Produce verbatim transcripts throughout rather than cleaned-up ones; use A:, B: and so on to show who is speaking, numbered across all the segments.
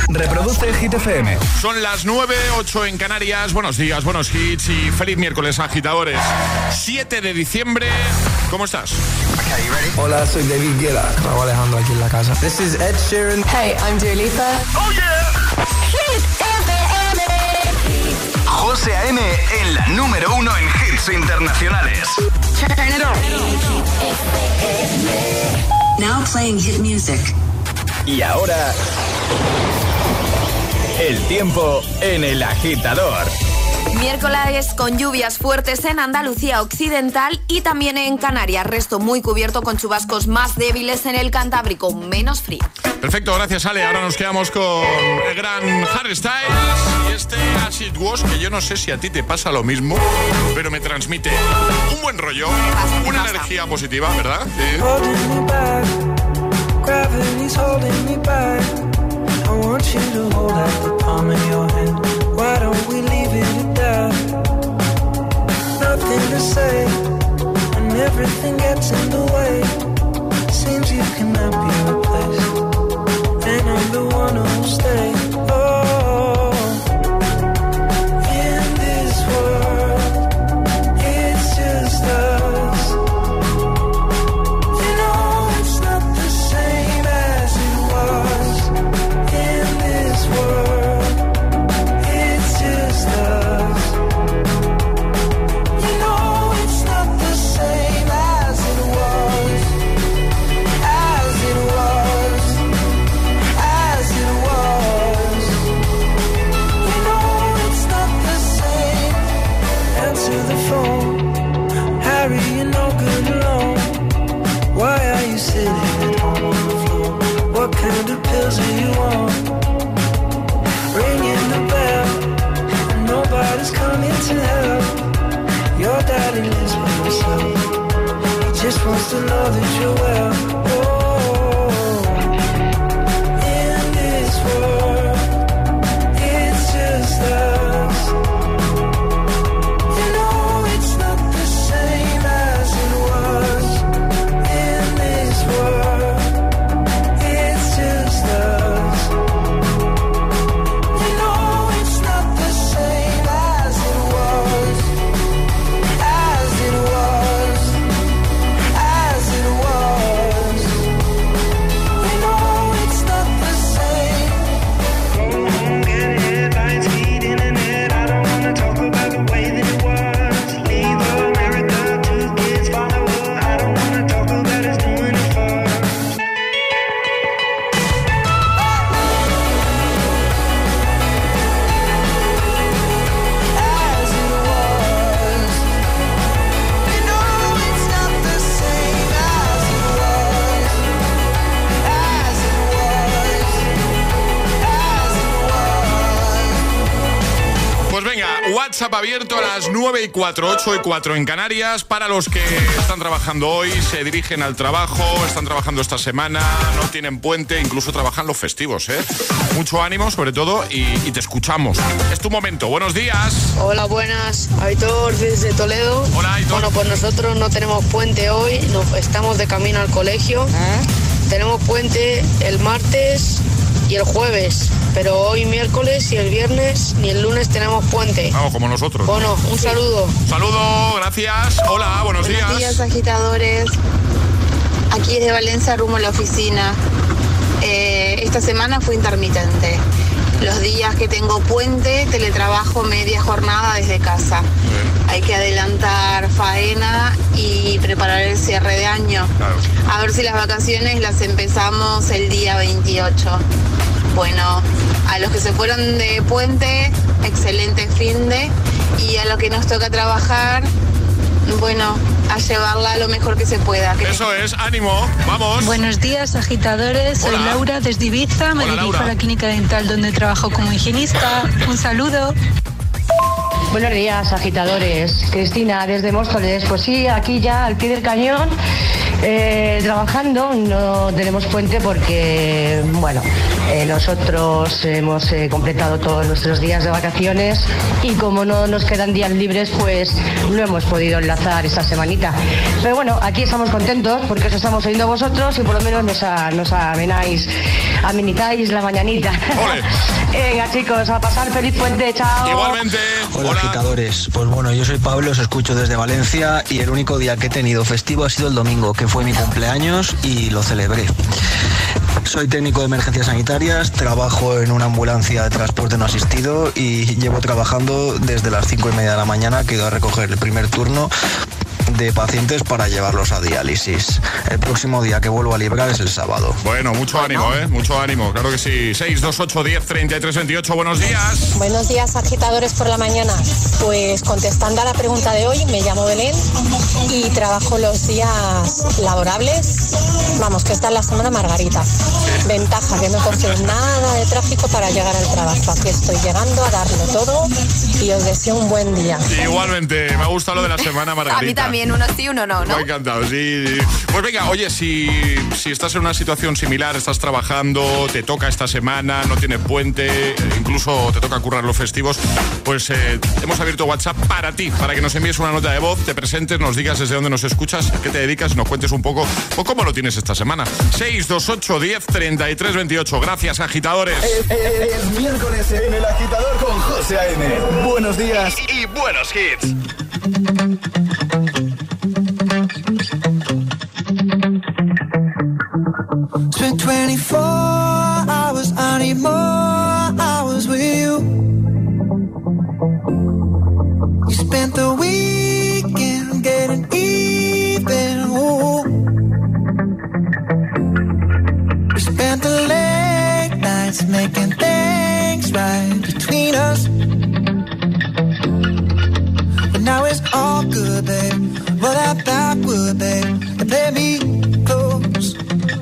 A: Reproduce Hit F M.
B: Son las nueve, ocho en Canarias. Buenos días, buenos hits y feliz miércoles, agitadores. siete de diciembre. ¿Cómo estás?
C: Okay, you ready?
D: Hola, soy David Guetta. Raúl Alejandro aquí en la casa.
C: This is Ed Sheeran.
E: Hey, I'm Dua Lipa.
B: ¡Oh, yeah!
E: Hit F M.
A: José A M en la número uno en hits internacionales.
E: Turn it on.
F: Now playing hit music.
A: Y ahora, el tiempo en El Agitador.
G: Miércoles con lluvias fuertes en Andalucía occidental y también en Canarias. Resto muy cubierto con chubascos más débiles en el Cantábrico, menos frío.
B: Perfecto, gracias Ale. Ahora nos quedamos con el gran Harry Styles y este As It Was, que yo no sé si a ti te pasa lo mismo, pero me transmite un buen rollo, una energía positiva, ¿verdad? Sí.
H: Gravity's holding me back. I want you to hold out the palm of your hand. Why don't we leave it at that? Nothing to say, and everything gets in the way. Seems you cannot be replaced, and I'm the one who'll stay. Oh, in this world, it's just us. You know it's not the same as it was. In this world, it's just us. You know it's not the same as it was. As it was. As it was. You know it's not the same. Answer the phone. Harry, you're no good alone. Why are you sitting at home on the floor? What kind of pills are you on? Ringing the bell, and nobody's coming to help. Your daddy lives by himself. He just wants to know that you're well. Oh, in this world, it's just us. You know it's not the same as it was. In this world, it's just us. You know it's not the same as it was. As it was. As it was. You know it's not the same. Go home, get headlines, feed internet. I don't wanna talk about the way that it was. Leave America, two kids follow her. I don't wanna talk about us doing it first. As it was. You know it's not the same as it was. As it was. As it was.
B: Pues venga, WhatsApp abierto a las nueve y cuatro, ocho y cuatro en Canarias. Para los que están trabajando hoy, se dirigen al trabajo, están trabajando esta semana, no tienen puente, incluso trabajan los festivos, ¿eh? Mucho ánimo, sobre todo, y, y te escuchamos. Es tu momento. Buenos días.
I: Hola, buenas. Aitor desde Toledo.
B: Hola, Aitor.
I: Bueno, pues nosotros no tenemos puente hoy, no, estamos de camino al colegio. Tenemos puente el martes y el jueves, pero hoy miércoles y el viernes ni el lunes tenemos puente.
B: Vamos, como nosotros.
I: Bueno, un saludo.
B: Saludo, gracias. Hola, buenos,
J: Buenos días, agitadores. Aquí desde Valencia, rumbo a la oficina. Eh, esta semana fue intermitente. Los días que tengo puente, teletrabajo media jornada desde casa. Hay que adelantar faena y preparar el cierre de año.
B: Claro.
J: A ver si las vacaciones las empezamos el día veintiocho. Bueno, a los que se fueron de puente, excelente finde. Y a los que nos toca trabajar, bueno, a llevarla lo mejor que se pueda. Que
B: Eso es, ánimo, vamos.
K: Buenos días, agitadores. Soy
B: Hola.
K: Laura desde Ibiza. Me
B: Hola,
K: dirijo
B: Laura.
K: a la clínica dental donde trabajo como higienista. Un saludo.
L: Buenos días, agitadores. Cristina, desde Móstoles. Pues sí, aquí ya al pie del cañón, eh, trabajando. No tenemos puente porque, bueno, eh, nosotros hemos eh, completado todos nuestros días de vacaciones y como no nos quedan días libres, pues no hemos podido enlazar esta semanita. Pero bueno, aquí estamos contentos porque os estamos oyendo a vosotros y por lo menos nos, a, nos amenáis, amenitáis la mañanita. Venga, chicos, a pasar feliz puente. Chao.
B: Igualmente.
M: Hola, Hola, agitadores. Pues bueno, yo soy Pablo, os escucho desde Valencia y el único día que he tenido festivo ha sido el domingo, que fue mi cumpleaños y lo celebré. Soy técnico de emergencias sanitarias, trabajo en una ambulancia de transporte no asistido y llevo trabajando desde las cinco y media de la mañana, que he ido a recoger el primer turno de pacientes para llevarlos a diálisis. El próximo día que vuelvo a librar es el sábado.
B: Bueno, mucho ánimo, ¿eh? Mucho ánimo, claro que sí. seis dos ocho, diez, treinta y tres, veintiocho, buenos días.
N: Buenos días, agitadores por la mañana. Pues contestando a la pregunta de hoy, me llamo Belén y trabajo los días laborables. Vamos, que esta es la semana Margarita. Ventaja, que no he cogido nada de tráfico para llegar al trabajo. Aquí estoy llegando a darlo todo y os deseo un buen día.
B: Igualmente, me ha gustado lo de la semana Margarita.
G: A mí también, uno sí, uno no, ¿no?
B: Me ha encantado, sí. Pues venga, oye, si, si estás en una situación similar, estás trabajando, te toca esta semana, no tienes puente, incluso te toca currar los festivos, pues eh, hemos abierto WhatsApp para ti, para que nos envíes una nota de voz, te presentes, nos digas desde dónde nos escuchas, a qué te dedicas y nos cuentes un poco o cómo lo tienes esta semana. seis dos ocho, diez, treinta y tres, veintiocho. Gracias, agitadores.
A: Es, es, es miércoles en El Agitador con José A M. Buenos días y, y buenos hits.
H: Spent twenty-four hours, I need more hours with you. You spent the weekend getting even, ooh. We spent the late nights making things right between us. But now it's all good, babe. Roll that backward, babe, and play me close.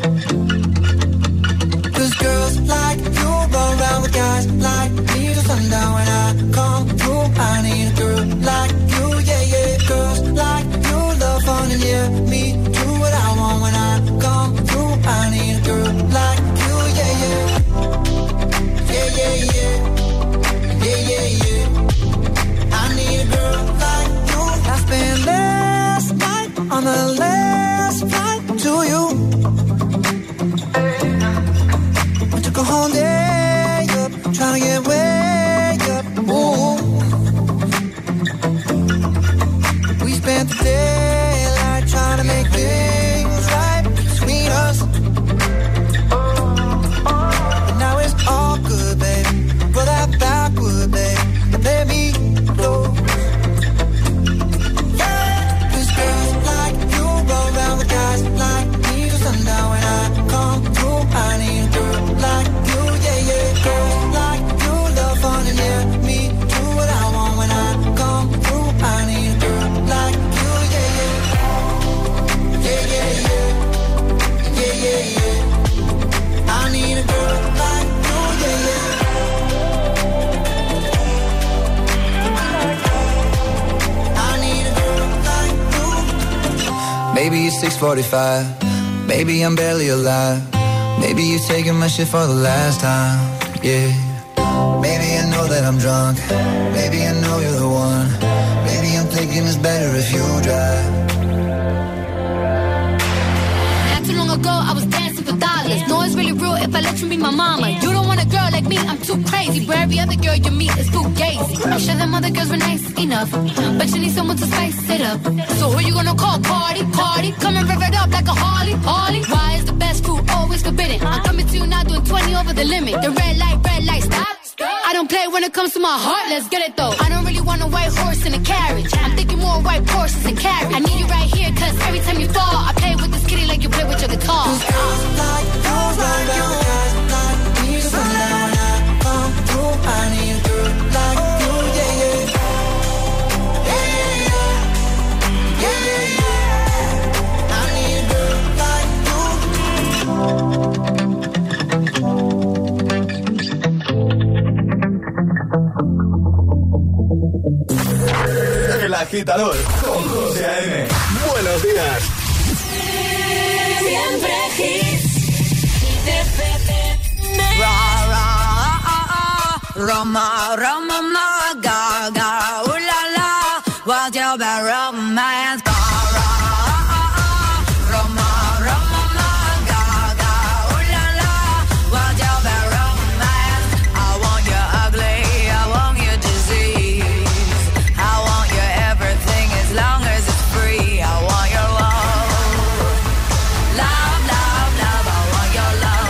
H: Cause girls like you run around with guys like me till sundown. When I come through, I need a girl like you, yeah, yeah. Girls like you love fun and yeah, me do what I want. When I come through, I need a girl like you, yeah, yeah. Yeah, yeah, yeah. Yeah, yeah, yeah. I need a girl like you. I spent last night on the last flight to you. Took a whole day up, trying to get way up, ooh. We spent the daylight trying to make things right between us. But now it's all good, baby. Roll that backward, baby, and let me close. Yeah, 'cause girls like you roll around with guys like me till sundown. When I come through, I need a girl like you, yeah, yeah. Girls like you love fun and yeah, me do what I want. When I come through, I need a girl like you, yeah, yeah. Yeah, yeah, yeah. Yeah, yeah, yeah. I need a girl like you, yeah, yeah. I need a girl like you.
C: Maybe it's six forty-five. Maybe I'm barely alive. Maybe you're taking my shit for the last time, yeah. Maybe I know that I'm drunk. Maybe I know you're the one. Maybe I'm thinking it's better if you drive.
O: Not too long ago, I was dancing for dollars. No, it's really real if I let you be my mama. You don't want a girl like me, I'm too crazy. But every other girl you meet is fugazi. I'm sure them other girls were nice enough, but you need someone to spice it up. So who you gonna call? Cardi, Cardi. Come and rev it up like a Harley, Harley. Why is the best food always forbidden? I'm coming to you now doing twenty over the limit. The red light, red light, stop. I don't play when it comes to my heart, let's get it though. I don't really want a white horse in a carriage. I'm thinking more white horses and carriage. I need you right here, cause every time you fall, I play with this kitty like you play with your guitar.
H: Cause girls like you run down guys like me till sundown. When I come through, I need a girl like you, yeah, yeah. Yeah, yeah, yeah. Yeah, yeah, yeah. I need a girl like you.
A: Agitador con José A M. Buenos días.
E: Siempre hits.
P: Ra, ra, ah, ah, Roma, Roma, ma, ga, ga, ooh la la, what's your bad romance? Ra, ra, ah, ah, Roma, Roma, ma, ga, ga, ooh la la, what's your bad romance? I want you ugly, I want you disease, I want you everything as long as it's free. I want your love, love, love, love. I want your love.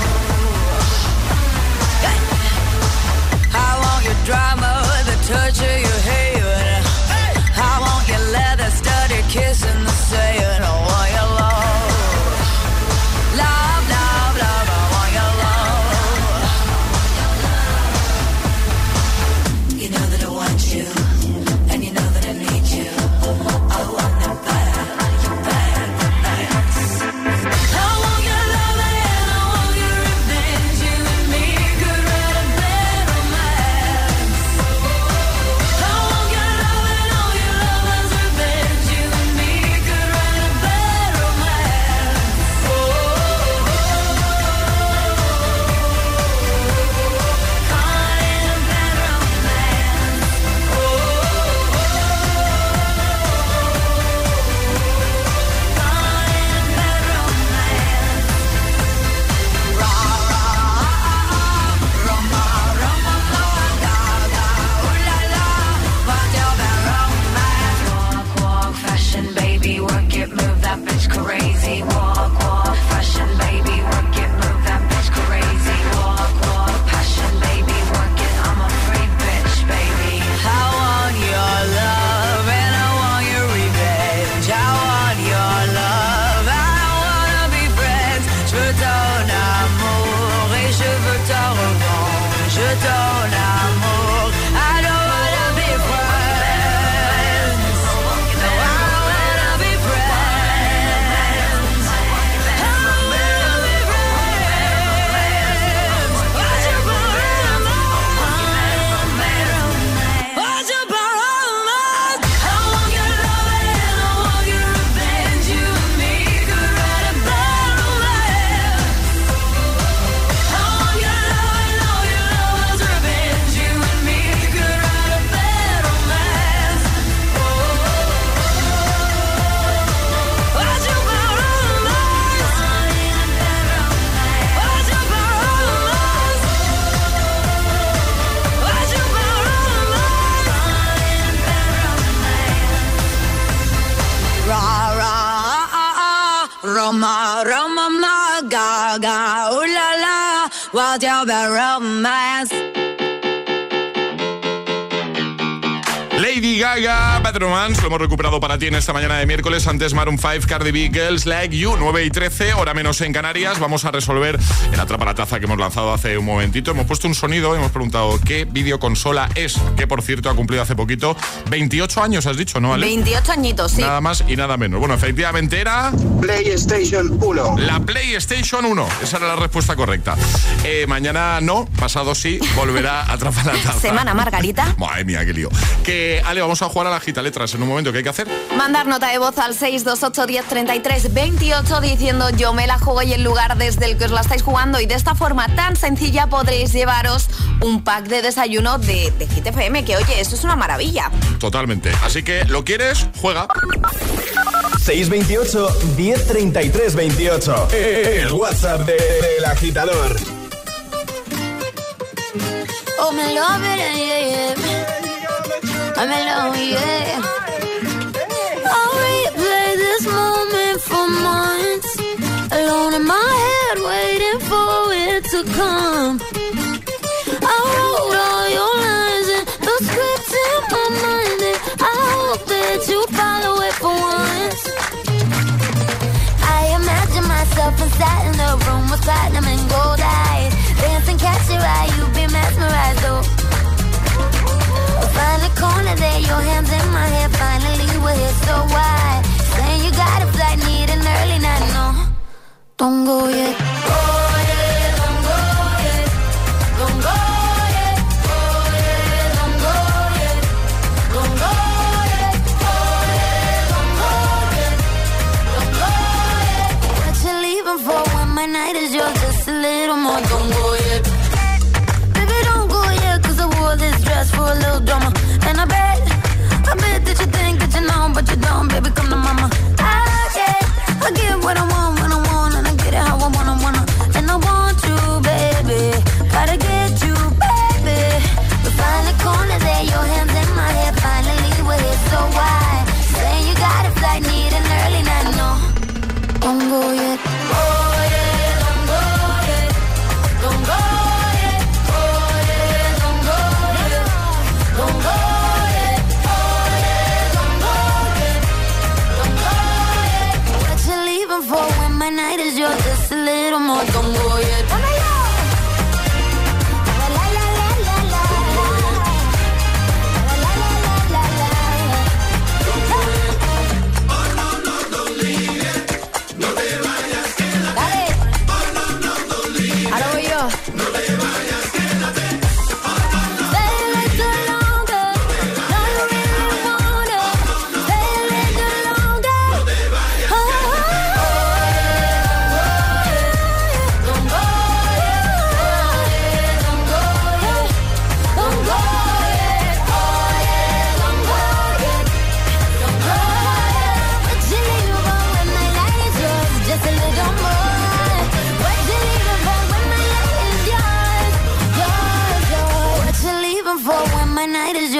P: I want your drama, the touch of your hair. I want your leather studded kiss in the sand. I want your love, love, love, love. I want your love. You know that I want you, and you know that I need you. I want them bad, bad, bad. I want your love and I want your revenge. You and me could write a bad romance. I want your love and all your lovers' revenge. You and me could write a bad romance. Oh, oh, caught in a bad romance. Oh, caught in a bad romance. Ra, ra, ah, ah, Roma, Roma, ma, ga, ga, ooh la la, what's your bad romance? Walk, walk, fashion, baby, work it, move that bitch crazy. Walk, walk, fashion, baby, work it, move that bitch crazy. Walk, walk, passion, baby, work it, I'm a free bitch, baby. I want your love and I want your revenge. I want your love, I wanna be friends. Je veux ton amour et je veux ta revanche. Je ton amour, I don't wanna be friends. No, I wanna be friends. I wanna be friends. What's your problem? What's your problem? I want your love and I want your revenge. You and me could write a bad romance. I want your love and all your lovers' revenge. You and me could write a bad romance. Oh, what's your problem? What's your problem? What's your problem? Ra, ra, ah, ah, Roma, Roma, ma, ga, ga, ooh la la, what's your bad romance?
B: Lady Gaga, Bad Romance, lo hemos recuperado para ti en esta mañana de miércoles. Antes Maroon cinco, Cardi B, Girls Like You, nueve y trece, hora menos en Canarias. Vamos a resolver el Atrapa la Taza que hemos lanzado hace un momentito. Hemos puesto un sonido, hemos preguntado qué videoconsola es, que por cierto ha cumplido hace poquito veintiocho años, has dicho, ¿no, Ale?
G: veintiocho añitos, sí.
B: Nada más y nada menos. Bueno, efectivamente era...
Q: PlayStation uno.
B: La PlayStation uno, esa era la respuesta correcta. Eh, mañana no, pasado sí, volverá a Atrapa la Taza.
G: Semana Margarita.
B: Madre mía, qué lío. Que, Ale, vamos a jugar a la gita letras en un momento. ¿Qué hay que hacer?
G: Mandar nota de voz al seis dos ocho, diez, treinta y tres, veintiocho diciendo yo me la juego y el lugar desde el que os la estáis jugando, y de esta forma tan sencilla podréis llevaros un pack de desayuno de, de Hit F M, que oye, esto es una maravilla.
B: Totalmente. Así que, ¿lo quieres? Juega.
A: seis veintiocho, diez, treinta y tres, veintiocho. El WhatsApp de, del agitador.
O: Oh, me love it, yeah, yeah. I'm alone, yeah. I'll replay this moment for months. Alone in my head, waiting for it to come. I wrote all your lines and the scripts in my mind, and I hope that you follow it for once. I imagine myself inside in the room with platinum and gold eyes, dancing, catch your eye, you be mesmerized, oh. Find a corner there, your hands in my hair. Finally we're here, so why? Saying you got a flight, need an early night, no. Don't go yet. Go yet, don't go yet. Don't go yet. Go yet, don't go yet. Don't go yet.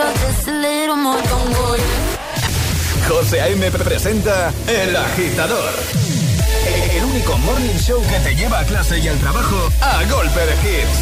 O: just a little more, don't worry.
A: José A.M. presenta El Agitador. El único morning show que te lleva a clase y al trabajo a golpe de hits.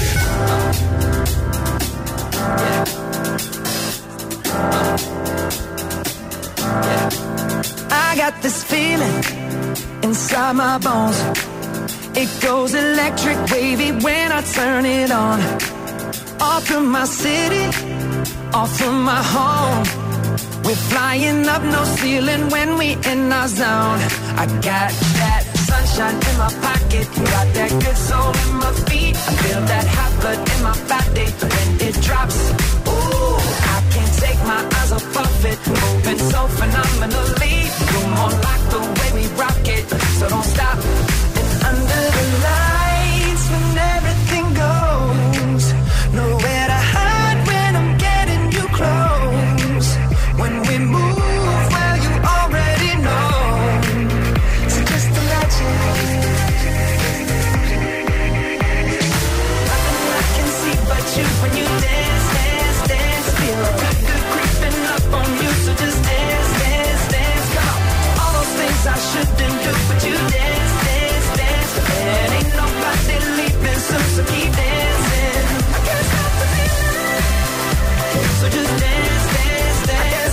H: I got this feeling inside my bones. It goes electric wavy when I turn it on. Off from my city, off from my home. We're flying up, no ceiling when we in our zone. I got that sunshine in my pocket, got that good soul in my feet. I feel that hot blood in my body when it drops. Ooh, I can't take my eyes off of it, moving so phenomenally. You're more like the way we rock it, so don't stop. And under the lights when everything goes, nowhere to hide when I'm getting you close. When we move, well, you already know. So just imagine. Nothing I can see but you when you dance, dance, dance. Feel good, good creeping up on you. So just dance, dance, dance. Come on. All those things I shouldn't do, but you dance, dance, dance. And ain't nobody leaving soon, so keep dancing. I can't stop the feeling. So just dance, dance, dance.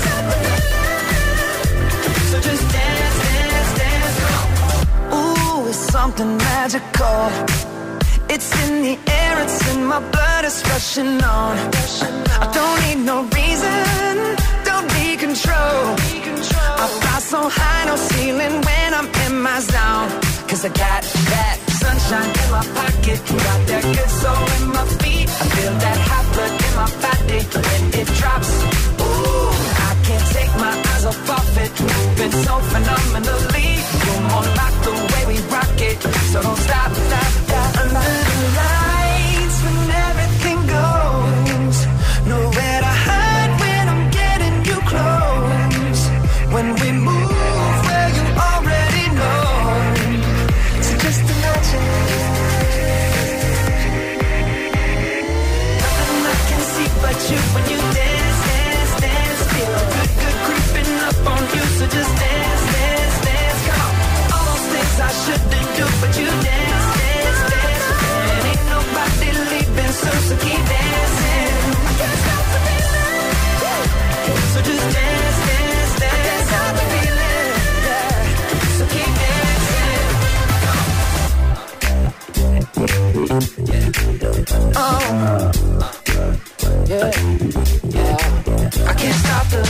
H: So just dance, dance, dance. Ooh, it's something magical. It's in the air, it's in my blood, it's rushing on. I don't need no reason, don't need control. I fly so high, no ceiling when I'm in my zone. Cause I got that sunshine in my pocket, got that good soul in my feet. I feel that hot blood in my body when it drops. Ooh, I can't take my eyes off of it, moving so phenomenally. You're more like the way we rock it, so don't stop, stop, stop. Under the lights when everything goes, nowhere to hide when I'm getting you close. When we move, well, you already know. So just imagine. Nothing I can see but you when you dance, dance, dance. Feel good, good creeping up on you. So just dance, dance, dance. Come on. All those things I shouldn't do, but you dance, dance, dance. And ain't nobody leaving soon, so keep dancing. I can't stop the feeling. So just dance, dance, dance. I can't stop the feeling. Yeah. So keep dancing. Oh. Yeah. Yeah. I can't stop the.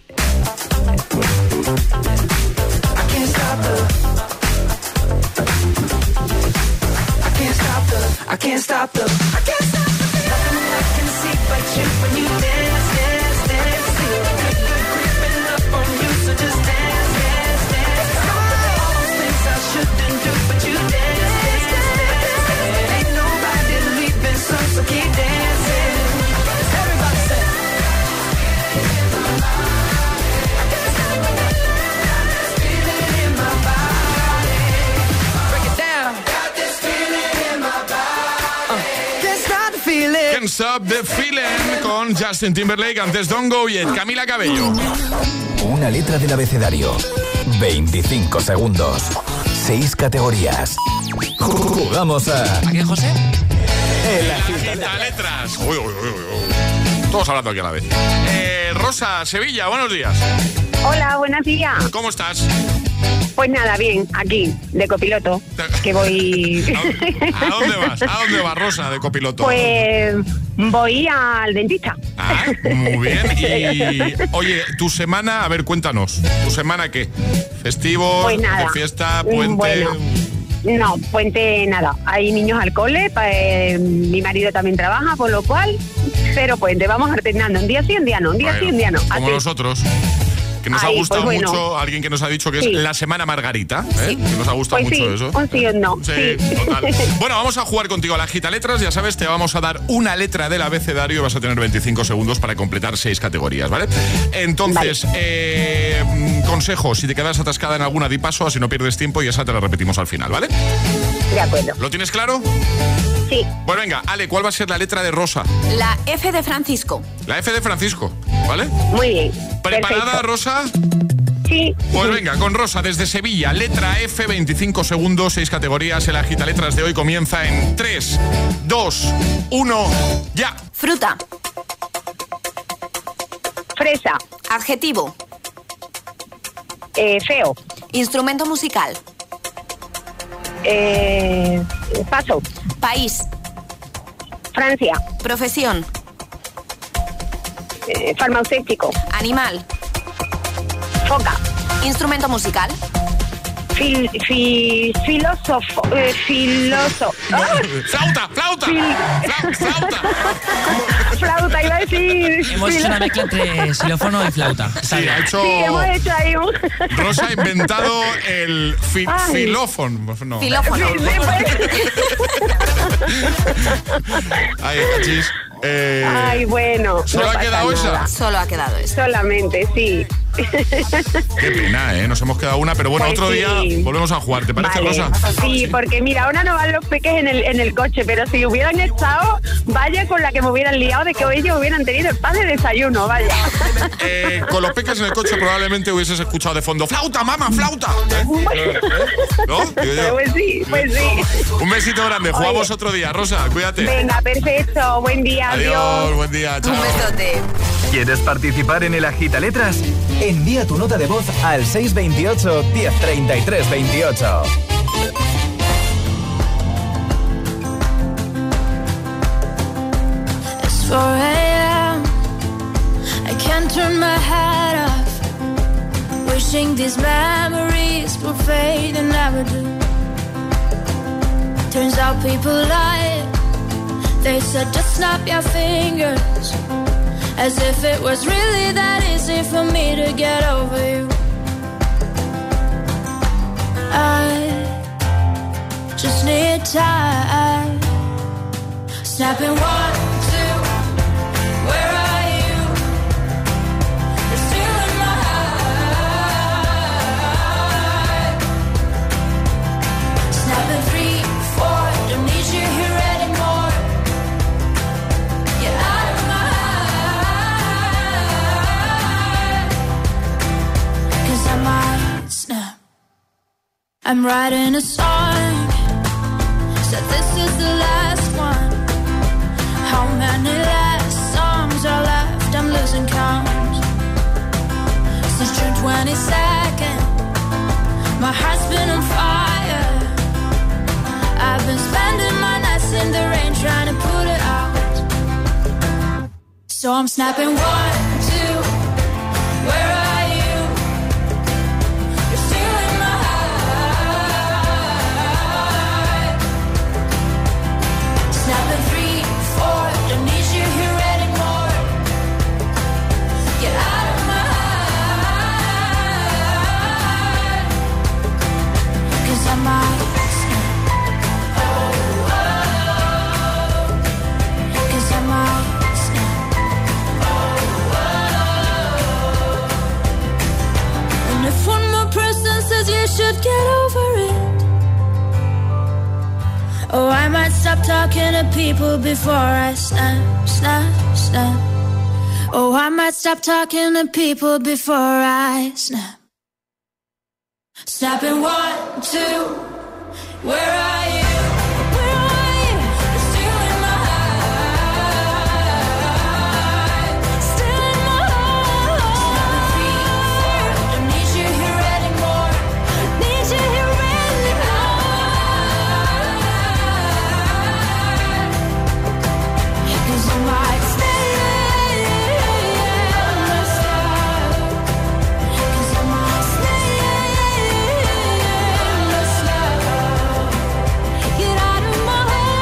H: I can't stop the. I can't stop the. I can't stop the. I can't stop the. Nothing I can see but you when you dance, dance, dance. Feel good, good creeping up on you, so just dance, dance, dance. All those things I shouldn't do, but you dance, dance, dance. And ain't nobody leaving soon, so keep dancing. Everybody say. I can't stop the feeling in my body. Break it down. Got this feeling in my body. Uh, can't stop the feeling.
B: Can't Stop the Feeling con Justin Timberlake, antes Don't Go Yet, Camila Cabello.
A: Una letra del abecedario, veinticinco segundos, seis categorías. Jugamos a...
B: ¿A qué, José?
A: El
B: Agita letras. Uy, uy, uy, uy. Todos hablando aquí a la vez. Eh, Rosa, Sevilla, buenos días.
R: Hola, buenos días.
B: ¿Cómo estás?
R: Pues nada, bien, aquí, de copiloto, que voy...
B: ¿A dónde vas? ¿A dónde vas, Rosa, de copiloto?
R: Pues voy al dentista.
B: Ah, muy bien. Y, oye, tu semana, a ver, cuéntanos. ¿Tu semana qué? ¿Festivos?
R: Pues nada.
B: ¿De fiesta? ¿Puente?
R: Bueno, no, puente nada. Hay niños al cole, pa, eh, mi marido también trabaja, por lo cual, cero puente. Vamos alternando, un día sí, un día no, un día
B: bueno,
R: sí, un día no.
B: Como
R: Así.
B: nosotros. Que nos
R: Ay,
B: ha gustado
R: pues bueno.
B: mucho, alguien que nos ha dicho que
R: Sí.
B: es la semana Margarita, ¿eh?
R: Sí.
B: Que nos ha gustado
R: Pues
B: mucho
R: sí,
B: eso.
R: un sí o un no.
B: Sí,
R: Sí.
B: total. Bueno, vamos a jugar contigo a la Agita Letras. Ya sabes, te vamos a dar una letra del abecedario y vas a tener veinticinco segundos para completar seis categorías, ¿vale? Entonces,
R: Vale.
B: eh, consejo, si te quedas atascada en alguna, di paso, así no pierdes tiempo y esa te la repetimos al final, ¿vale?
R: De acuerdo.
B: ¿Lo tienes claro?
R: Sí.
B: Pues venga, Ale, ¿cuál va a ser la letra de Rosa?
G: La F de Francisco.
B: La F de Francisco, ¿vale?
R: Muy bien.
B: ¿Preparada,
R: perfecto.
B: Rosa?
R: Sí.
B: Pues venga, con Rosa desde Sevilla, letra F, veinticinco segundos, seis categorías. El Agita Letras de hoy comienza en tres, dos, uno, ya.
G: Fruta.
R: Fresa.
G: Adjetivo.
R: Eh, feo.
G: Instrumento musical.
R: Eh, paso.
G: País.
R: Francia.
G: Profesión.
R: Eh, farmacéutico.
G: Animal.
R: Foca.
G: Instrumento musical.
R: Fil, fi, filósofo. Eh, filósofo. ¡Ah!
B: ¡Flauta! ¡Flauta!
R: Fil-
B: Fla- ¡Flauta!
R: Flauta, iba a decir.
S: Hemos hecho
R: Filo-
S: una mezcla entre xilófono y flauta. Está
B: Sí,
S: bien.
B: ha hecho...
R: Sí, hemos hecho ahí un...
B: Rosa ha inventado el fi-
R: Ay.
B: filófono. No.
G: Filófono.
R: Sí, sí,
B: Ay, cachis. Eh,
R: Ay, bueno.
B: ¿Solo
R: no
B: ha
R: pasa
B: quedado esa?
R: nada.
G: Solo ha quedado eso.
R: Solamente, sí.
B: Qué pena, ¿eh? Nos hemos quedado una, pero bueno,
R: Pues
B: otro
R: sí.
B: día volvemos a jugar. ¿Te parece,
R: Vale.
B: Rosa?
R: Sí, porque mira, ahora no van los peques en el, en el coche, pero si hubieran estado, vaya con la que me hubieran liado de que hoy ellos hubieran tenido el pan de desayuno, vaya.
B: Eh, con los peques en el coche probablemente hubieses escuchado de fondo ¡flauta, mamá, flauta! ¿Eh? ¿No? Digo yo.
R: Pues sí, pues sí.
B: Un besito grande, jugamos otro día. Rosa, cuídate.
R: Venga, perfecto. Buen día,
B: Adiós,
R: adiós.
B: buen día, chao.
G: Un besote.
A: ¿Quieres participar en el Agita Letras? Envía tu nota de voz al seis veintiocho, diez treinta y tres veintiocho.
O: It's four a.m. I can't turn my head off. Wishing these memories will fade and never do. Turns out people lie. They said just snap your fingers. As if it was really that easy for me to get over you. I just need time. Snapping one, two, where are you? You're still in my heart. Snapping three, four, don't need you here anymore. You're out of my heart. 'Cause I might snap. I'm writing a song. Said this is the last one. How many last songs are left? I'm losing count. Since June twenty-second, my heart's been on fire. I've been spending my nights in the rain trying to put it out. So I'm snapping one, two, where are you? You're still in my heart. Snapping three, four, don't need you here anymore. Get out of my heart. 'Cause I might snap. Oh, oh. 'Cause I might snap. Oh, oh. And if one more person says you should get over it, oh, I might stop talking to people before I snap, snap, snap. Oh, I might stop talking to people before I snap. Snapping one, two, where are you? Where are you? You're still in my heart. Still in my heart. Three, four, don't need you here anymore. Need you here anymore. 'Cause I might stay in the stars. 'Cause I might stay in the stars. Get out of my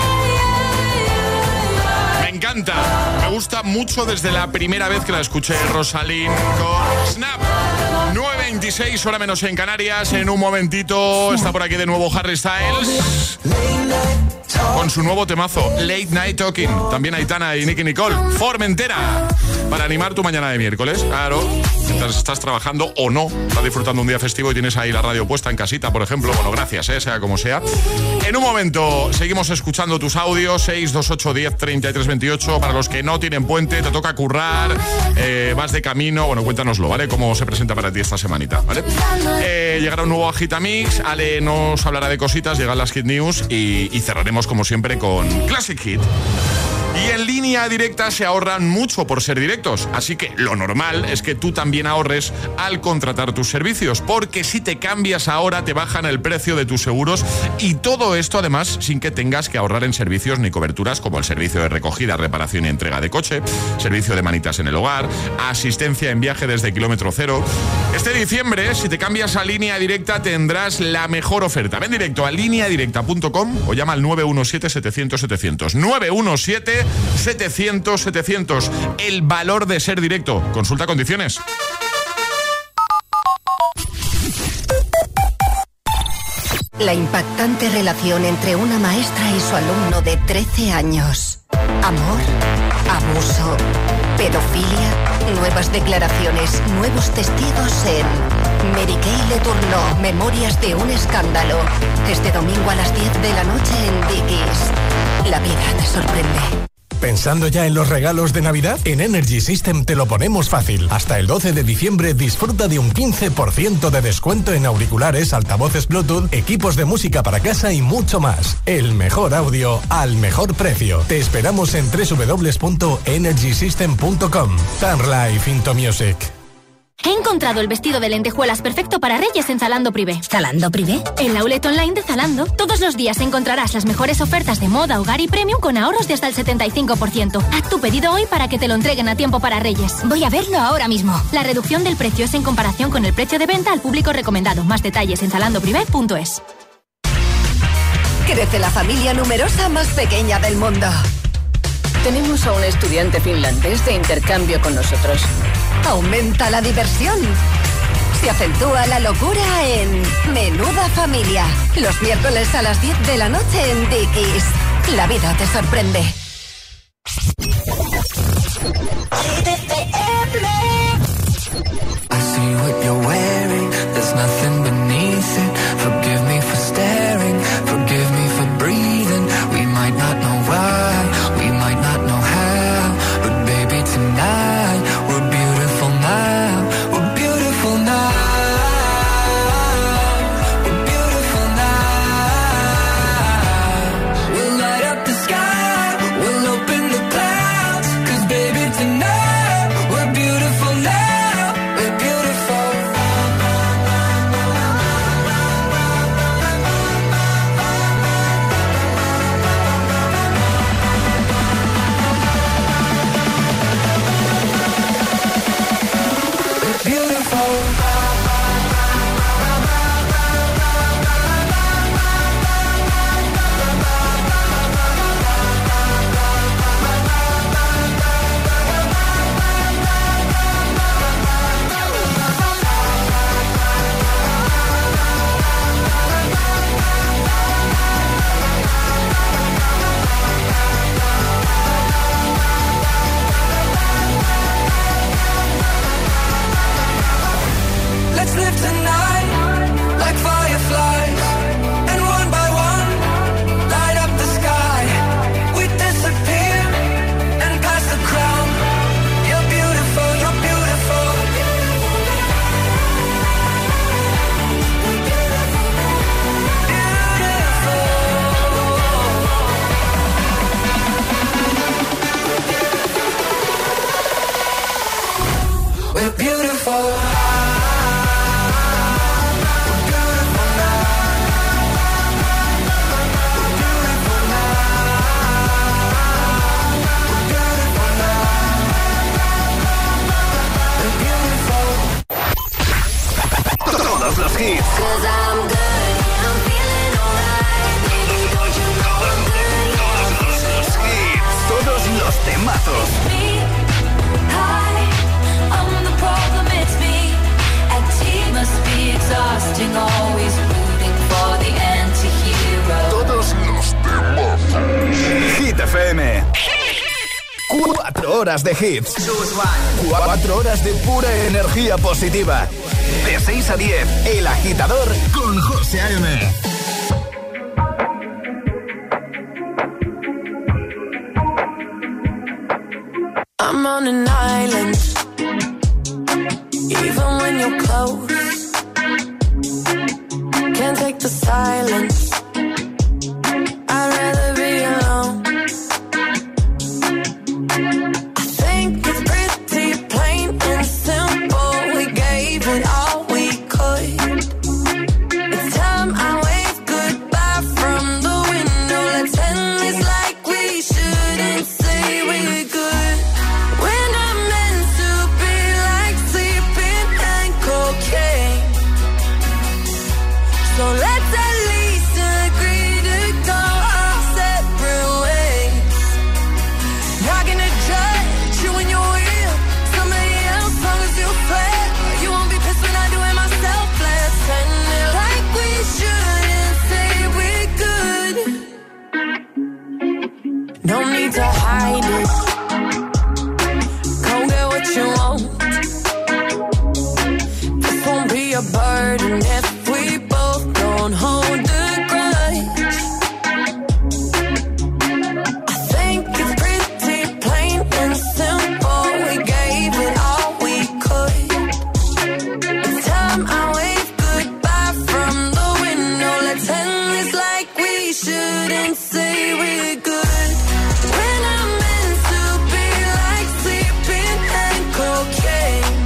O: head.
B: Me encanta, me gusta mucho desde la primera vez que la escuché, Rosalind con Snap. nueve veintiséis, hora menos en Canarias. En un momentito está por aquí de nuevo Harry Styles. con su nuevo temazo, Late Night Talking. También Aitana y Nicky Nicole, Formentera, para animar tu mañana de miércoles. Claro, mientras estás trabajando o no, estás disfrutando un día festivo y tienes ahí la radio puesta en casita, por ejemplo. Bueno, gracias, ¿eh? Sea como sea. En un momento seguimos escuchando tus audios, seis dos ocho diez treinta y tres veintiocho. Para los que no tienen puente, te toca currar, eh, vas de camino. Bueno, cuéntanoslo, ¿vale? Cómo se presenta para ti esta semanita, ¿vale? Eh, llegará un nuevo Agitamix, Ale nos hablará de cositas, llegan las Hit News y, y cerraremos como siempre con Classic Hit. Y en línea directa se ahorran mucho por ser directos, así que lo normal es que tú también ahorres al contratar tus servicios, porque si te cambias ahora te bajan el precio de tus seguros y todo esto además sin que tengas que ahorrar en servicios ni coberturas como el servicio de recogida, reparación y entrega de coche, servicio de manitas en el hogar, asistencia en viaje desde kilómetro cero. Este diciembre, si te cambias a línea directa tendrás la mejor oferta. Ven directo a línea directa punto com o llama al nueve uno siete setecientos setecientos. nueve uno siete setecientos setecientos. El valor de ser directo. Consulta condiciones.
T: La impactante relación entre una maestra y su alumno de trece años. Amor, abuso, pedofilia, nuevas declaraciones, nuevos testigos en Mary Kay Le Tourneau, Memorias de un escándalo. Este domingo a las diez de la noche en Dickies. La vida te sorprende.
U: ¿Pensando ya en los regalos de Navidad? En Energy System te lo ponemos fácil. Hasta el doce de diciembre disfruta de un quince por ciento de descuento en auriculares, altavoces Bluetooth, equipos de música para casa y mucho más. El mejor audio al mejor precio. Te esperamos en doble u doble u doble u punto energy system punto com. Turn life into music.
V: He encontrado el vestido de lentejuelas perfecto para Reyes en Zalando Privé.
T: ¿Zalando Privé?
V: En la outlet online de Zalando, todos los días encontrarás las mejores ofertas de moda, hogar y premium con ahorros de hasta el setenta y cinco por ciento. Haz tu pedido hoy para que te lo entreguen a tiempo para Reyes.
T: Voy a verlo ahora mismo.
V: La reducción del precio es en comparación con el precio de venta al público recomendado. Más detalles en zalando privé punto es.
T: Crece la familia numerosa más pequeña del mundo.
W: Tenemos a un estudiante finlandés de intercambio con nosotros.
T: Aumenta la diversión. Se acentúa la locura en Menuda Familia. Los miércoles a las diez de la noche en Dickies. La vida te sorprende.
C: I see what you're wearing, there's nothing beneath it. Forgive me for staring, forgive me for breathing. We might not know why, we might not know how, but baby tonight, we're beautiful now, we're beautiful now, we're beautiful now. We'll light up the sky, we'll open the clouds, 'cause baby tonight, we're beautiful now, we're beautiful. We're beautiful. Let's live tonight like fireflies, and one by one light up the sky. We disappear and pass the crown. You're beautiful, you're beautiful. Beautiful. We're beautiful.
A: Todos los hits. Todos los hits. Todos los temazos. Todos los temazos. Hit F M. Cuatro horas de hits. Cuatro horas de pura energía positiva. De seis a diez, El Agitador con José A.M.
H: I'm on an island, even when you're close. Can't take the silence. I'd rather be alone. I think it's pretty plain and simple. We gave it all we could. It's time I wave goodbye from the window. Let's end this like we shouldn't say we're good. We're not meant to be like sleeping and cocaine. So let's at least agree to go our separate ways. Not gonna judge you when you're with somebody else, long as you swear. You won't be pissed when I do it myself. Let's end it like we shouldn't say we're good. No need to hide it. Go get what you want. This won't be a burden if we both don't hold the grudge. I think it's pretty plain and simple. We gave it all we could. It's time I wave goodbye from the window. Let's end this like we shouldn't say we're good. We're not meant to be like sleeping and cocaine.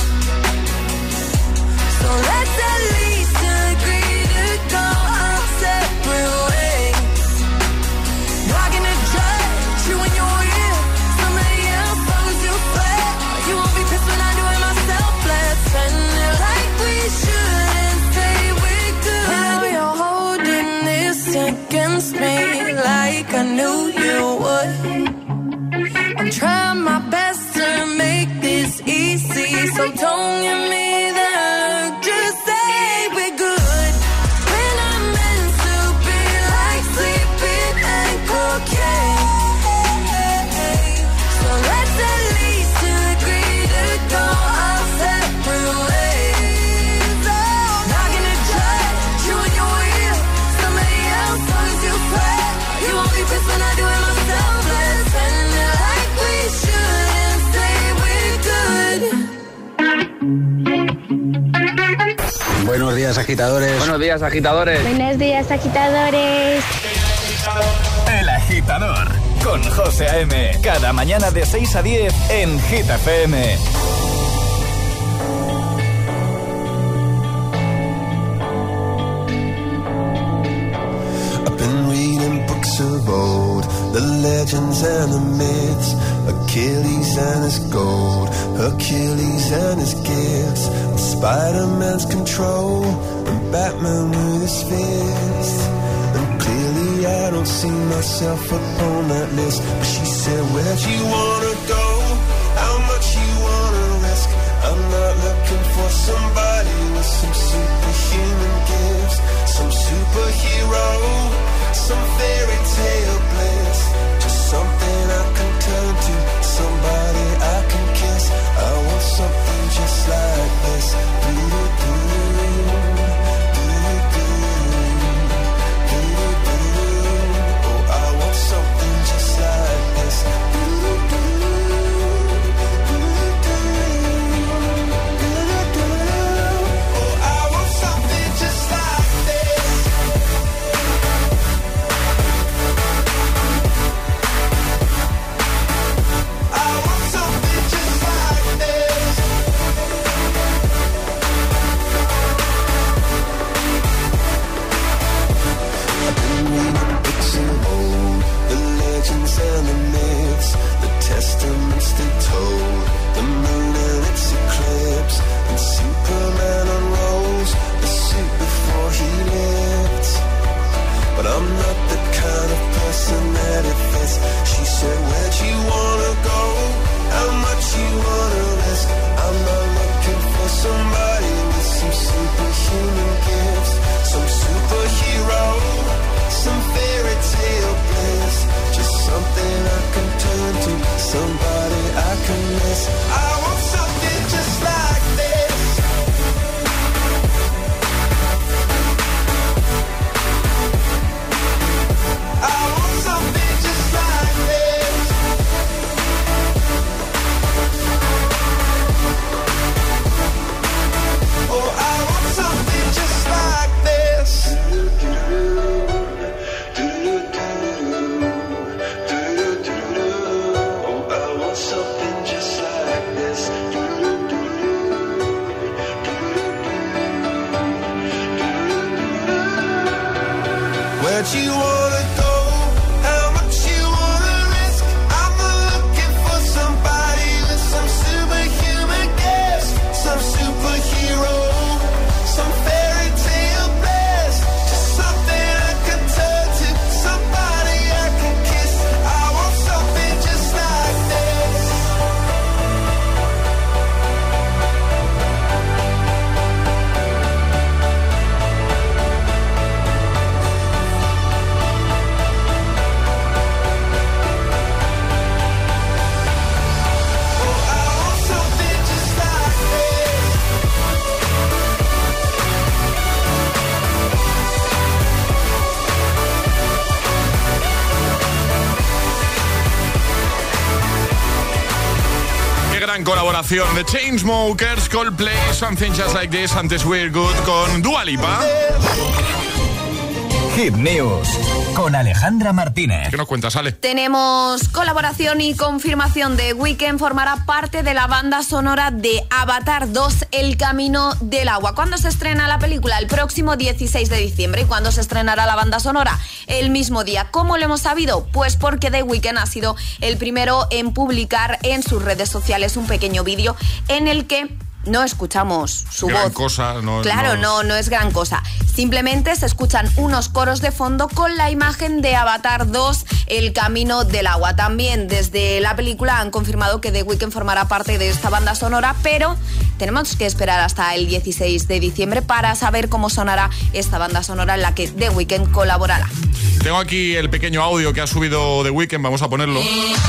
H: So let's at least agree to go our separate ways. Not gonna judge you when you're with somebody else, long as you swear. You won't be pissed when I do it myself. Let's end it like we shouldn't say we're good. Now you're holding this against me like I knew you would. I'm trying my best to make this easy, so don't give me the look, just say we're good. We're not meant to be like sleeping and cocaine. So let's at least agree to go our separate ways. Not gonna judge you when you're with somebody else, long as you swear. You won't be pissed when I do it myself. Let's end it like we shouldn't say we're good.
M: Buenos días, agitadores.
D: Buenos días, agitadores.
F: Buenos días, agitadores.
A: El Agitador con José A.M. Cada mañana de seis a diez en Hit F M.
I: I've been reading books of old, the legends and the myths, Achilles and his gold, Hercules and his gifts, and Spider-Man's control, and Batman with his fists. And clearly I don't see myself upon that list. But she said, where'd you wanna go? How much you wanna risk? I'm not looking for somebody with some superhuman gifts, some superhero, some fairy tale bliss, just something I can turn to, somebody I can kiss. I want something just like this. Do-do-do-do, do-do-do, do-do-do. Oh, I want something just like this. Do-do-do, do-do-do, do-do-do. Oh, I want something just like this.
B: gran colaboración de Chainsmokers, Coldplay, Something Just Like This, antes We're Good con Dua Lipa.
A: Hit News con Alejandra Martínez.
B: ¿Qué nos cuentas, Ale?
G: Tenemos colaboración y confirmación de Weekend formará parte de la banda sonora de Avatar dos, El Camino del Agua. ¿Cuándo se estrena la película? El próximo dieciséis de diciembre. ¿Y cuándo se estrenará la banda sonora? El mismo día. ¿Cómo lo hemos sabido? Pues porque The Weeknd ha sido el primero en publicar en sus redes sociales un pequeño vídeo en el que no escuchamos su
B: gran
G: voz.
B: Cosa, no,
G: claro, no, no es gran cosa. Simplemente se escuchan unos coros de fondo con la imagen de Avatar dos, El Camino del Agua. También desde la película han confirmado que The Weeknd formará parte de esta banda sonora, pero tenemos que esperar hasta el dieciséis de diciembre para saber cómo sonará esta banda sonora en la que The Weeknd colaborará.
B: Tengo aquí el pequeño audio que ha subido The Weeknd, vamos a ponerlo.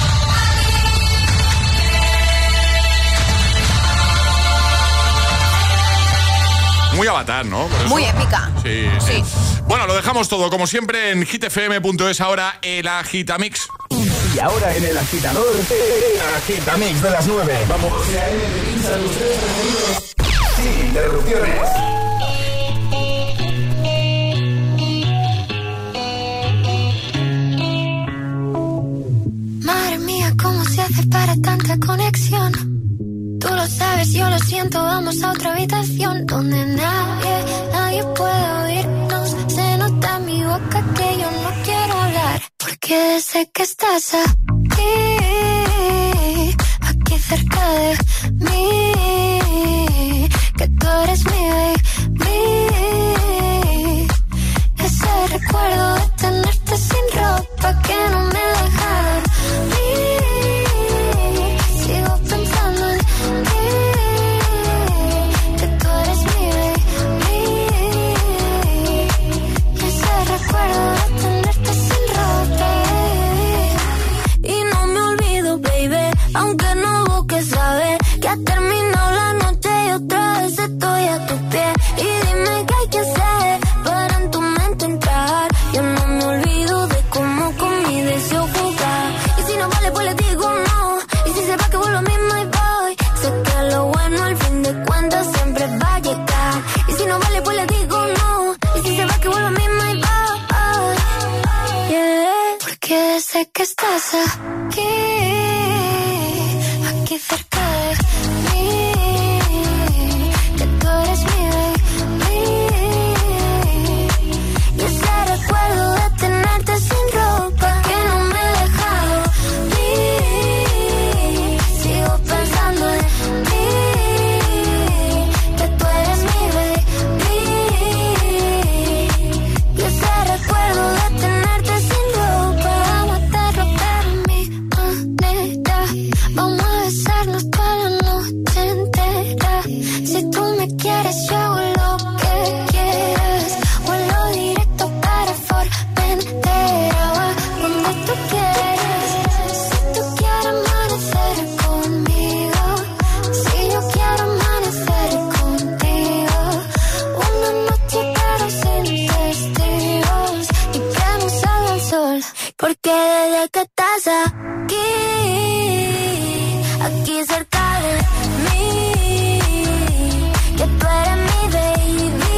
B: Muy Avatar, ¿no?
G: Muy épica.
B: Sí, sí, sí. Bueno, lo dejamos todo, como siempre, en hit f m punto es. Ahora el Agitamix.
A: Y ahora en el agitador, el Agitamix de las nueve. Vamos. Sin interrupciones.
D: Madre mía, ¿cómo se hace para tanta conexión? Tú lo sabes, yo lo siento, vamos a otra habitación donde nadie, nadie puede oírnos. Se nota en mi boca que yo no quiero hablar, porque sé que estás aquí, aquí cerca de mí, que tú eres mi baby. Ese recuerdo de tenerte sin ropa que no me dejaron ir. Sigo pensando en aunque no busques saber que ha terminado la noche y otra vez estoy a tus pies. Y dime qué hay que hacer para en tu mente entrar. Yo no me olvido de cómo con mi deseo jugar. Y si no vale pues le digo no. Y si se va que vuelvo a mí my boy. Sé que lo bueno al fin de cuentas siempre va a llegar. Y si no vale pues le digo no. Y si se va que vuelvo a mí my boy. Yeah. Porque sé que estás aquí, aquí cerca de mí, que tú eres mi baby. Y ese recuerdo de tenerte sin ropa que no me he dejado ir. Sigo pensando en ti, que tú eres mi baby. Y ese recuerdo de tenerte sin ropa, vamos a hacerlo pero en mi manera. Vamos a besarnos toda la noche entera. Si tú me quieres, yo hago lo que quieras. Vuelo directo para Formentera, donde tú quieras. Si tú quieres amanecer conmigo, si yo quiero amanecer contigo. Una noche pero sin testigos y que no salga el sol. Porque desde que estás aquí, aquí cerca de mí, que tú eres mi baby.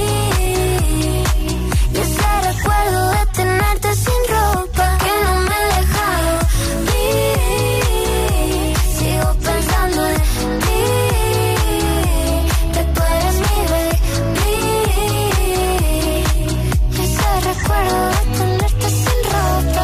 D: Y ese recuerdo de tenerte sin ropa que no me he dejado ir. Sigo pensando en ti, que tú eres mi baby. Y ese recuerdo de tenerte sin ropa.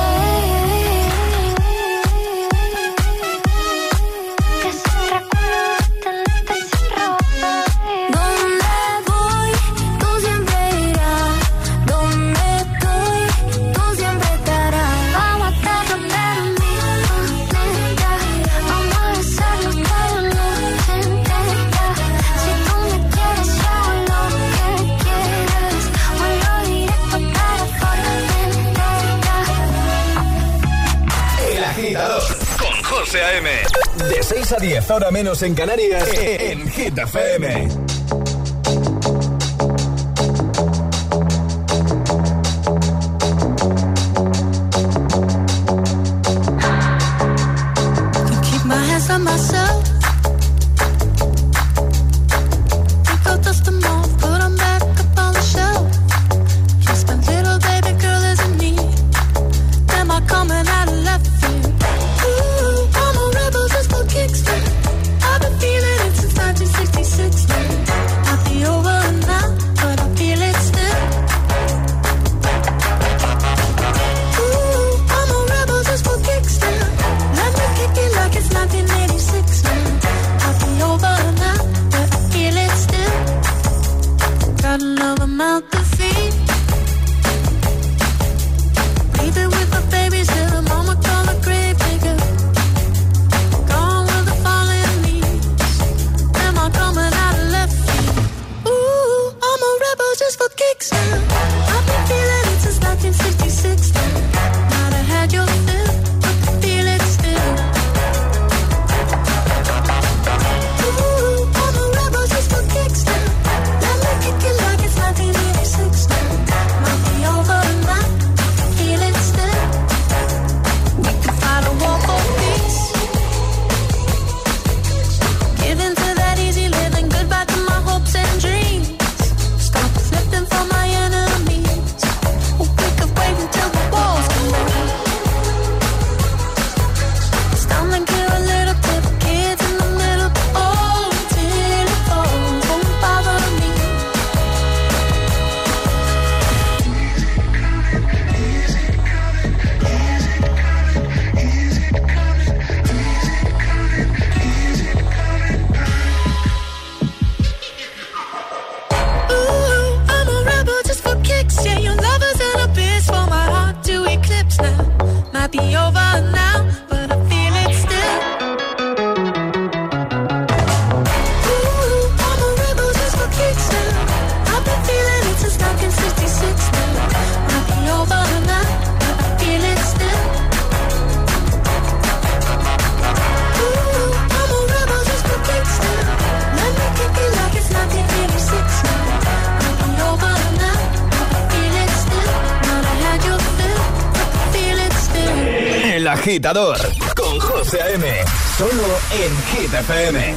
A: José A M. De seis a diez, hora menos en Canarias, en Hit F M.
D: Keep my hands on myself.
A: agitador con José A M. Solo en Hit F M.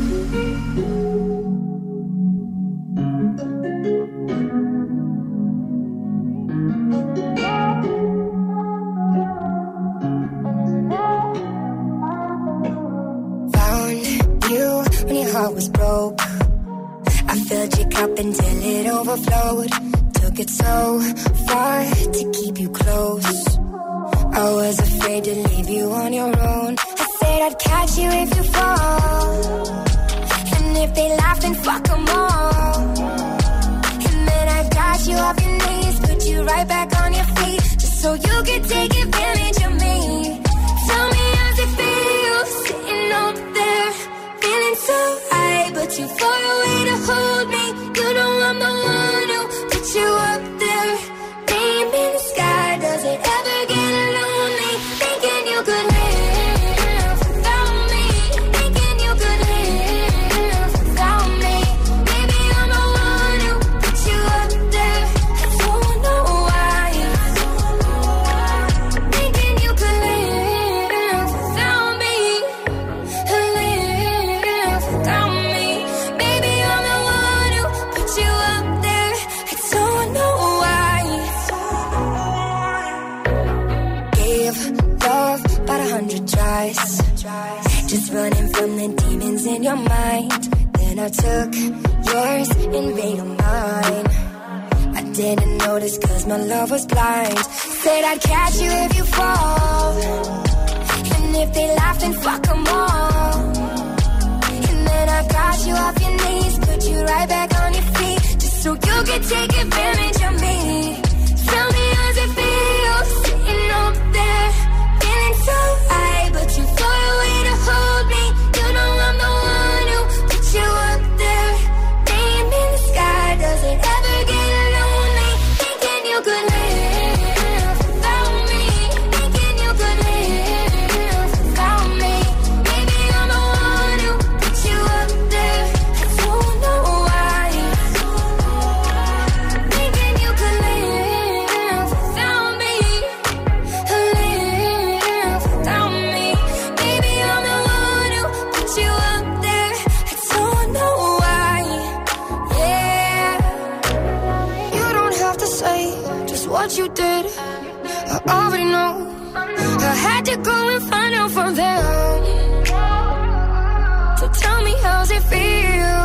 J: Heart was broke. I filled your cup until it overflowed. Took it so far to keep you close. I was afraid to leave you on your own. I said I'd catch you if you fall. And if they laugh, then fuck them all. And then I got you off your knees, put you right back on your feet, just so you could take advantage of me. Tell me how's it feel sitting up there, feeling so high, but too far away to hold me. You know I'm the one who put you up there. Name in the sky, does it ever get lonely? Thinking you could live without me. Thinking you could live without me. Maybe I'm the one who put you up there. I don't know why. Thinking you could live without me. Live without me. Maybe I'm the one who put you up there. I don't know why. Gave love about a hundred tries, just running from the demons in your mind. Then I took yours and made them mine. I didn't notice cause my love was blind. Said I'd catch you if you fall. And if they laugh, then fuck them all. And then I got you off your knees, put you right back on your feet, just so you could take advantage of me. Tell me how's it feel sitting up there, feeling so high, but too far away to hold me. You know I'm the one who put you up there. Name in the sky, does it ever get lonely? Thinking you could live without me. Thinking you could live without me. Maybe I'm the one who put you up there. I don't know why. Thinking you could live without me. Live without me. Maybe I'm the one who put you up there. I don't know why. Yeah. You don't have to say just what you did. I already know. I had to go and find out from them. So tell me how's it feel.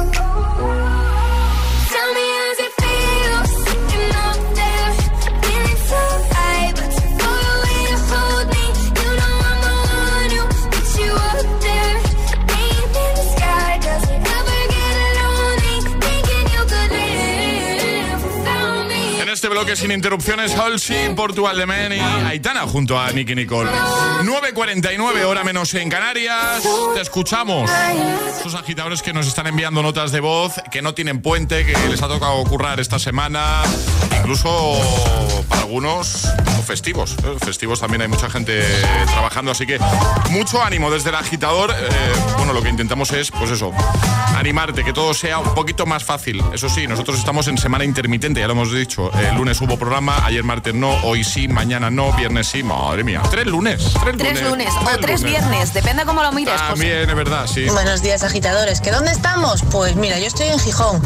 J: Tell me how's it feel sitting up there, feeling so high, but too far away to hold me. You know I'm the one who put you up there. Name in the sky, does it ever get lonely? Thinking you could live without me.
B: En este bloque sin interrupciones, Halsey, Portugal de Men y Aitana junto a Nicky Nicole. nueve cuarenta y nueve, hora menos en Canarias. Te escuchamos. Esos agitadores que nos están enviando notas de voz, que no tienen puente, que les ha tocado currar esta semana, incluso para algunos o festivos. ¿eh? Festivos también hay mucha gente trabajando, así que mucho ánimo desde el agitador. Eh, bueno, lo que intentamos es, pues eso, animarte, que todo sea un poquito más fácil. Eso sí, nosotros estamos en semana intermitente, ya lo hemos dicho. El lunes hubo programa, ayer martes no, hoy sí, mañana no, viernes sí. Madre mía, tres lunes. Tres,
G: Tres lunes,
B: lunes
G: o
B: tres
G: tres
B: lunes.
G: viernes, depende cómo lo mires.
B: También, es verdad, sí.
K: Buenos días, agitadores. ¿Que dónde estamos? Pues mira, yo estoy en Gijón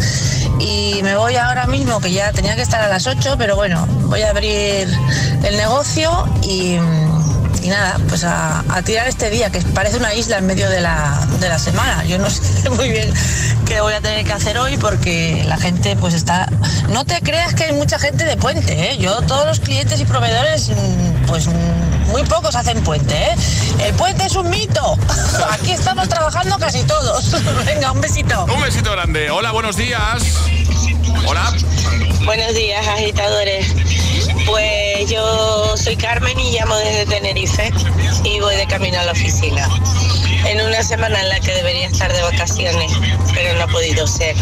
K: y me voy ahora mismo, que ya tenía que estar a las ocho, pero bueno, voy a abrir el negocio y, y nada, pues a, a tirar este día, que parece una isla en medio de la, de la semana. Yo no sé muy bien qué voy a tener que hacer hoy porque la gente pues está... No te creas que hay mucha gente de puente, ¿eh? Yo, todos los clientes y proveedores, pues muy pocos hacen puente, ¿eh? El puente es un mito. Aquí estamos trabajando casi todos. Venga, un besito.
B: Un besito grande. Hola, buenos días. Hola.
L: Buenos días, agitadores. Pues yo soy Carmen y llamo desde Tenerife y voy de camino a la oficina. En una semana en la que debería estar de vacaciones, pero no ha podido ser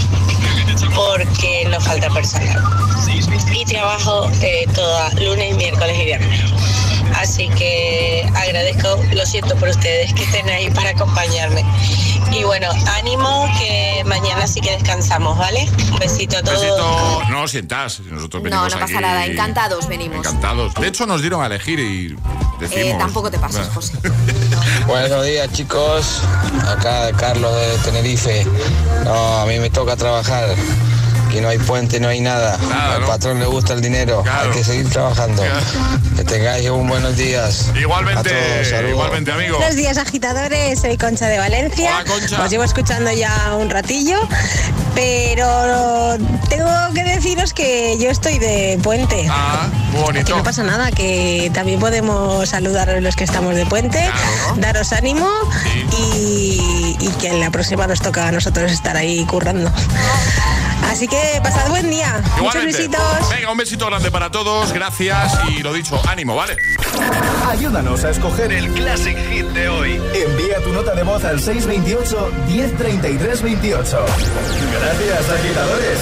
L: porque nos falta personal. Y trabajo eh, toda lunes, miércoles y viernes. Así que agradezco, lo siento por ustedes que estén ahí para acompañarme. Y bueno, ánimo, que mañana sí que descansamos, ¿vale? Un besito a todos.
B: Besito. No sientas, nosotros venimos
G: No, no pasa
B: aquí
G: nada, encantados venimos.
B: Encantados. De hecho, nos dieron a elegir y decimos.
G: Eh, tampoco te pases, José.
E: Buenos días, chicos. Acá Carlos de Tenerife. No, a mí me toca trabajar. Aquí no hay puente, no hay nada. nada Al ¿no? patrón le gusta el dinero. Claro. Hay que seguir trabajando. Claro. Que tengáis un buenos días.
B: Igualmente, todos, igualmente, amigo.
N: Buenos días, agitadores. Soy Concha de Valencia.
B: Hola, Concha.
N: Os llevo escuchando ya un ratillo, pero tengo que deciros que yo estoy de puente.
B: Ah, muy bonito.
N: Aquí no pasa nada, que también podemos saludar a los que estamos de puente, claro, ¿no? Daros ánimo, sí. y, y que en la próxima nos toca a nosotros estar ahí currando. Así que pasad buen día. Igualmente. Muchos besitos.
B: Venga, un besito grande para todos. Gracias y lo dicho, ánimo, ¿vale?
A: Ayúdanos a escoger el Classic Hit de hoy. Envía tu nota de voz al seis dos ocho, uno cero tres tres dos ocho. Gracias, agitadores.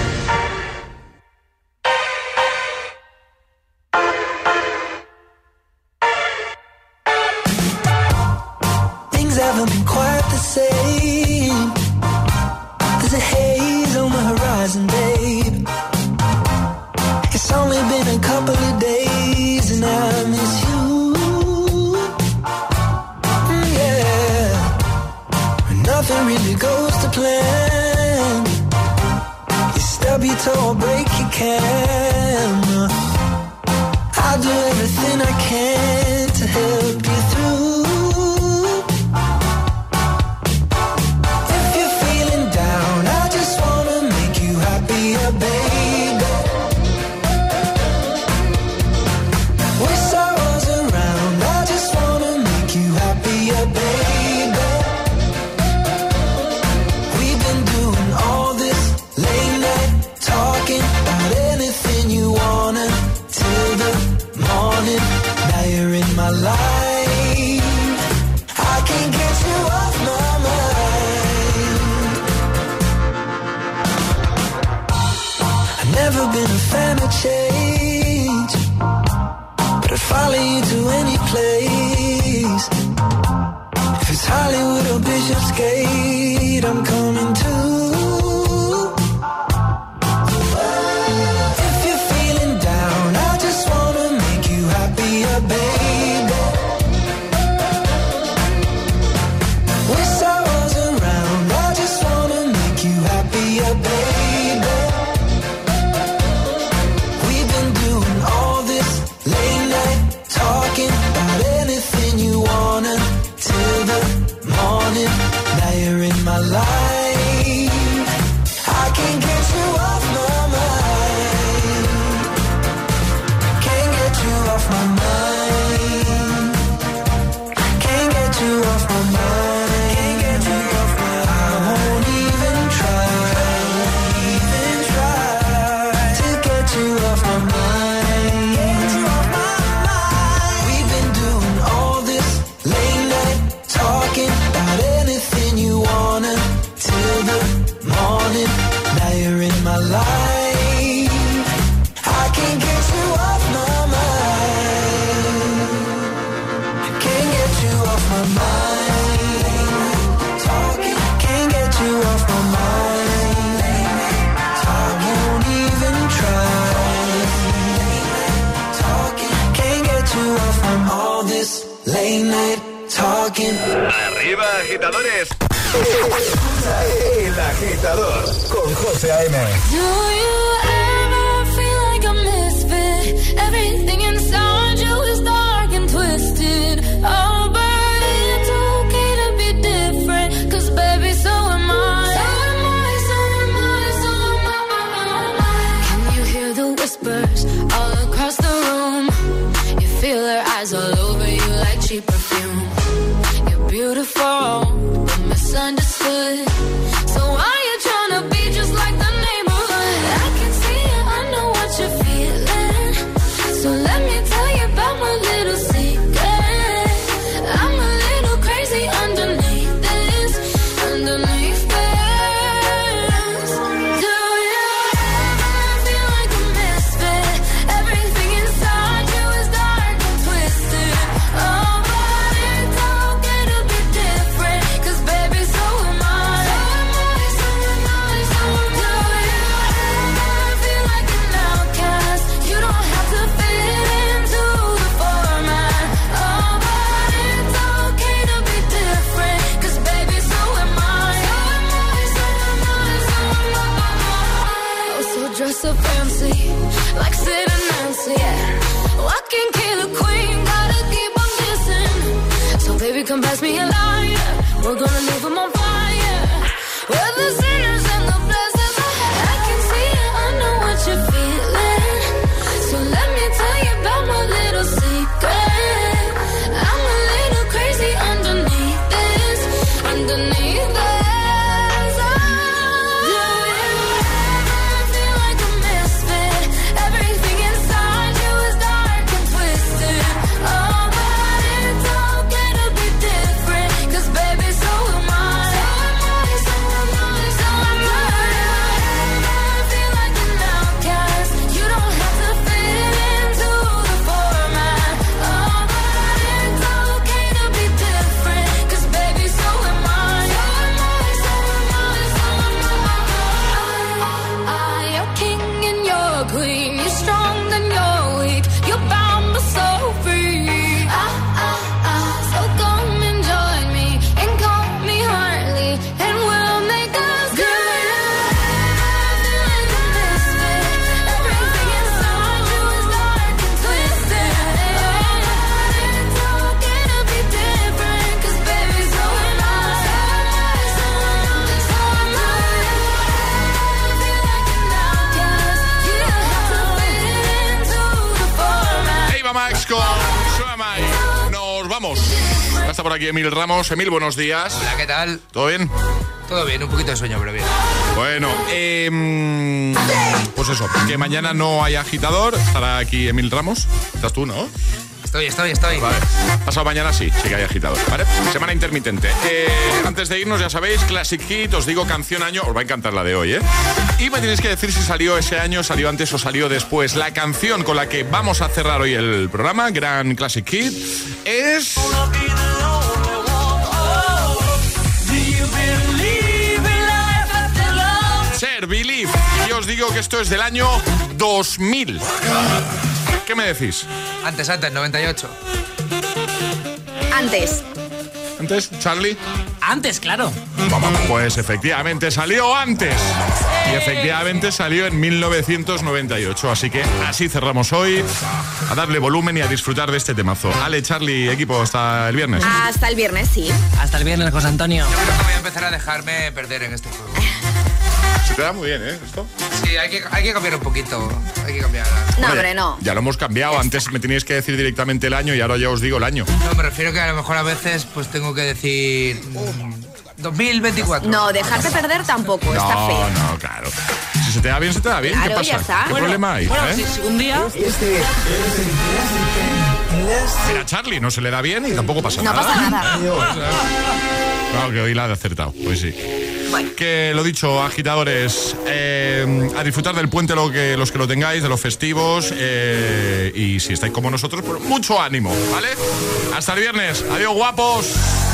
H: Things haven't been quite the same. There's a haze on the horizon, babe. It's only been a couple of days and I miss you. Mm, yeah. Nothing really goes to plan. You stub your toe or break your can. I'll do everything I can to help you through. Change, but I'd follow you to any place. If it's Hollywood or Bishopsgate, I'm coming too. If you're feeling down, I just wanna make you happier, baby. Wish I was around, I just wanna make you happier, baby.
A: Arriba, agitadores. El Agitador con José A M.
O: Do you ever feel like a misfit? Everything inside you is dark and twisted. Oh, but it's okay to be different. Cause baby, so am I. So am I, so am I, so am I. Can you hear the whispers all across the room? You feel their eyes all over you like cheap perfume. Beautiful, but misunderstood. So why you tryna be just like the neighborhood? I can see it, I know what you're feeling. So let me tell you about my little secret. I'm a little crazy underneath this, underneath this. Do you ever feel like a misfit? Everything inside you is dark and twisted. Oh, but can pass me a lighter. We're gonna leave them on fire. We're the sinners and the blessings. I can see it, I know what you're feeling. So let me tell you about my little secret. I'm a little crazy underneath this, underneath this.
B: Está por aquí Emil Ramos. Emil, buenos días.
P: Hola, ¿qué tal?
B: ¿Todo bien?
P: Todo bien, un poquito de sueño, pero bien.
B: Bueno, eh, pues eso, que mañana no hay agitador. Estará aquí Emil Ramos. Estás tú, ¿no?
P: Estoy, estoy, estoy.
B: Vale. Pasado mañana sí, sí que hay agitador, ¿vale? Semana intermitente. Eh, antes de irnos, ya sabéis, Classic Hit, os digo canción año, os va a encantar la de hoy, ¿eh? Y me tenéis que decir si salió ese año, salió antes o salió después. La canción con la que vamos a cerrar hoy el programa, Gran Classic Hit, es... Ser Believe. Y os digo que esto es del año dos mil. ¿Qué me decís?
P: Antes, antes, noventa y ocho.
G: Antes.
B: ¿Antes, Charlie?
Q: Antes, claro.
B: Pues efectivamente salió antes. Y efectivamente salió en mil novecientos noventa y ocho. Así que así cerramos hoy. A darle volumen y a disfrutar de este temazo. Ale, Charlie, equipo, hasta el viernes.
G: Hasta el viernes, sí.
Q: Hasta el viernes, José Antonio.
P: Yo creo que voy a empezar a dejarme perder en este juego.
B: Se te da muy bien, ¿eh? Esto.
P: Sí, hay que, hay que cambiar un poquito. Hay que cambiar.
G: No, hombre, no.
B: Ya lo hemos cambiado. Antes me teníais que decir directamente el año y ahora ya os digo el año.
P: No, me refiero que a lo mejor a veces pues tengo que decir mmm, dos mil veinticuatro.
G: No, dejarte perder tampoco,
B: no,
G: está feo.
B: No, no, claro. Si se te da bien, se te da bien.
G: Claro,
B: ¿qué pasa?
G: ya está.
B: ¿Qué
Q: Bueno,
B: problema hay?
Q: Bueno,
B: ¿eh?
Q: si, si un día...
I: Este es
B: Mira, a Charlie no se le da bien y tampoco pasa
G: no
B: nada.
G: No pasa nada.
B: Claro que hoy la he acertado, pues sí. Bueno. Que lo dicho, agitadores, eh, a disfrutar del puente lo que, los que lo tengáis, de los festivos, eh, y si estáis como nosotros, pues mucho ánimo, ¿vale? Hasta el viernes. Adiós, guapos.